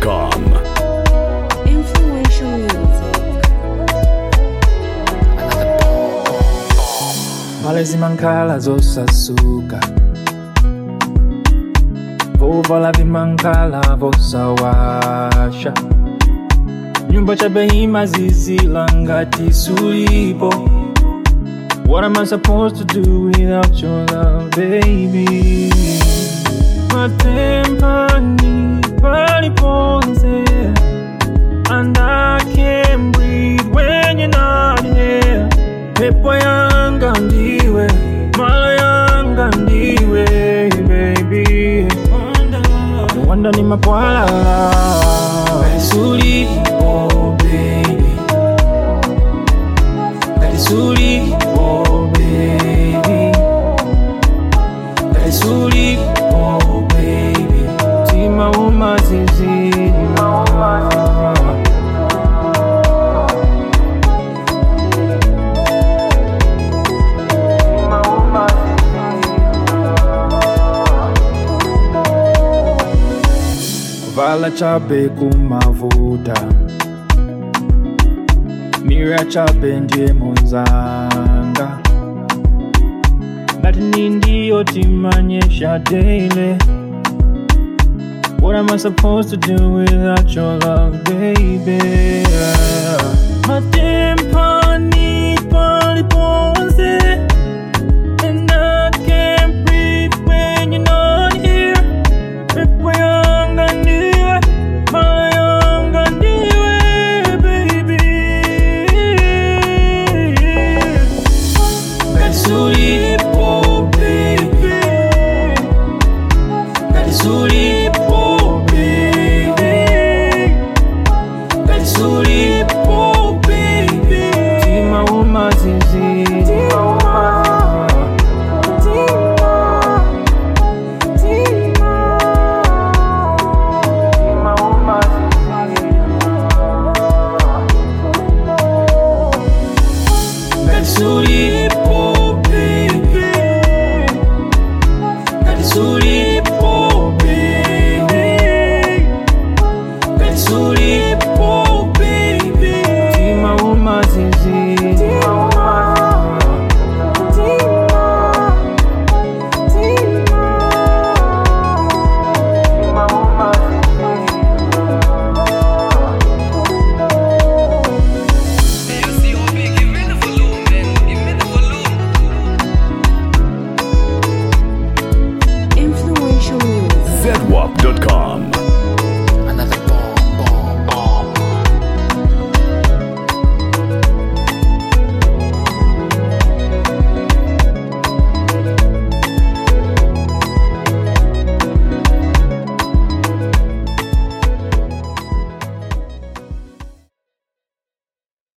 ZWAP.com. Influential music. Pale zimankala zosasuka, vovala vimankala vosawasha, nyumba chabeima zizilangati sulipo. What am I supposed to do without your love, baby? Matempani paliponze, and I can't breathe when you're not here. Pepo yanga ndiwe, mala yanga ndiwe, baby. No wonder ni makwala Suli, oh baby. Suli, oh baby. Suli, oh baby. Tima umazizi, vala chape kumavuta, mira chape ndiye monzanga, ngati nindiyo timanyesha daily. What am I supposed to do without your love, baby? Matempani paliponze, and I can't breathe when you're not here. Pepo yanga ndiwe, mala yanga ndiwe, baby. Suli, oh baby. Suli, oh baby. Suli, oh baby. Tima umazizi, Suli, oh baby. Suli, oh baby. Suli, oh baby. Tima umazizi, Influential music. ZWAP.com.